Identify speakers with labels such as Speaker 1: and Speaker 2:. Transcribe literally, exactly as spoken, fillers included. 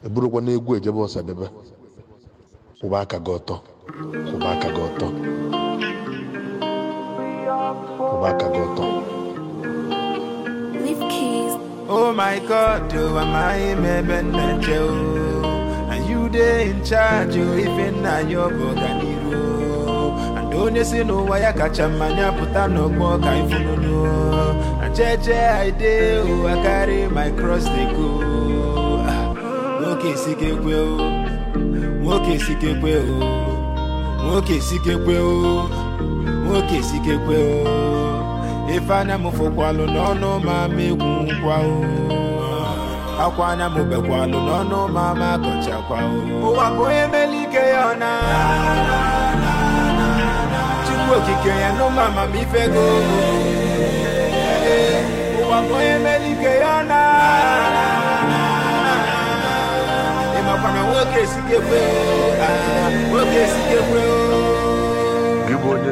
Speaker 1: eburukwa na egwu ejebe Ọsadebe kwụba aka gị ọtọ kwụba aka gị ọtọ kwụba aka gị ọtọ.
Speaker 2: Oh my God, oh, am I a man? And you there in charge, oh, even now your boganiro. And don't you see no why I catch a man, ya put on no more kind of no. And Jeje, I do, oh, I carry my cross, they go. Okay, sick it will. Okay, sick it will. Okay, sick it will. Okay, sick it will. If I am for Qualo, no, no, mammy, Quao. Aquana Mubequalo, no, no, mamma, Cochaquao. Oh, a boy, Melicayana. Chihuahua, no, mamma, mi fego. Oh, a boy, Melicayana. Emma, work is to get well. Work is to get well.